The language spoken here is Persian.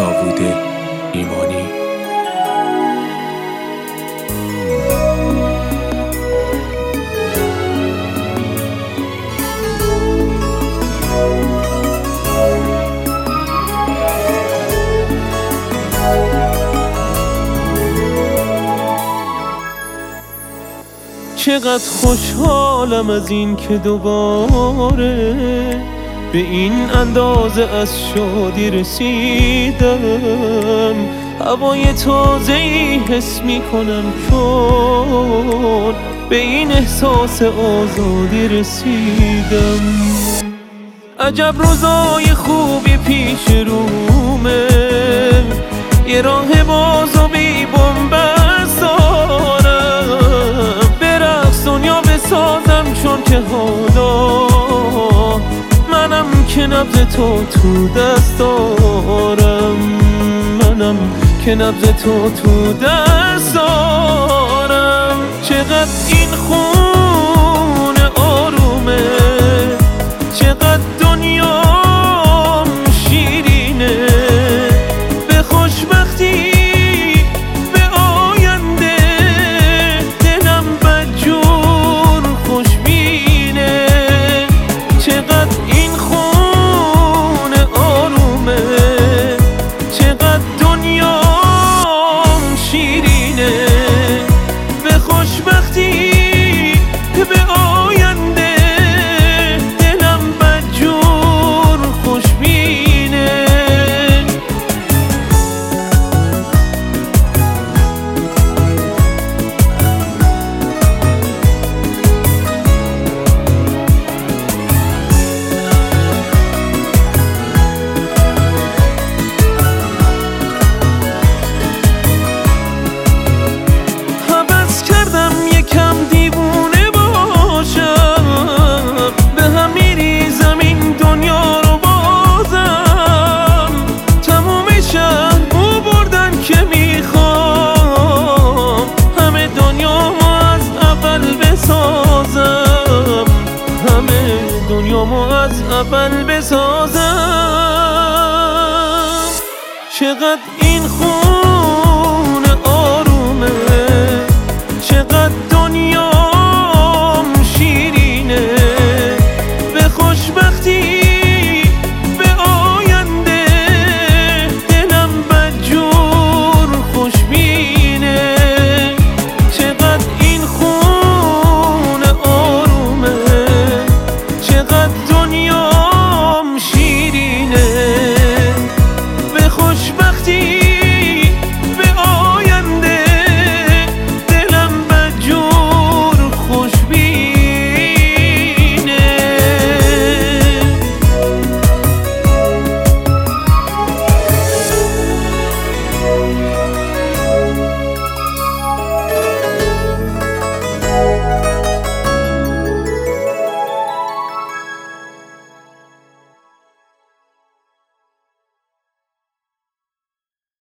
داوود ایمانی. چقدر خوشحالم از این که دوباره به این اندازه از شادی رسیدم. هوای تازه‌ای حس می‌کنم چون به این احساس آزادی رسیدم. عجب روزای خوبی پیش رومه، یه راه باز و بی بن‌بست دارم. برقص دنیا بسازم چون که حالا منم که نبض تو دست دارم. منم که نبض تو دست دارم. چقدر این خونه آرومه، چقدر دنیام شیرینه. به خوشبختی به آینده دلم بدجور خوشبینه. چقدر این خونه آرومه، چقدر دنیام شیرینه. به خوشبختی به آینده دلم بدجور خوشبینه. حبس کردم یکم دیوونه باشم، به هم میریزم این دنیا رو بازم. تموم شهر بو بردن که میخوام همه دنیامو از اول بسازم. همه دنیامو از اول بسازم. چقدر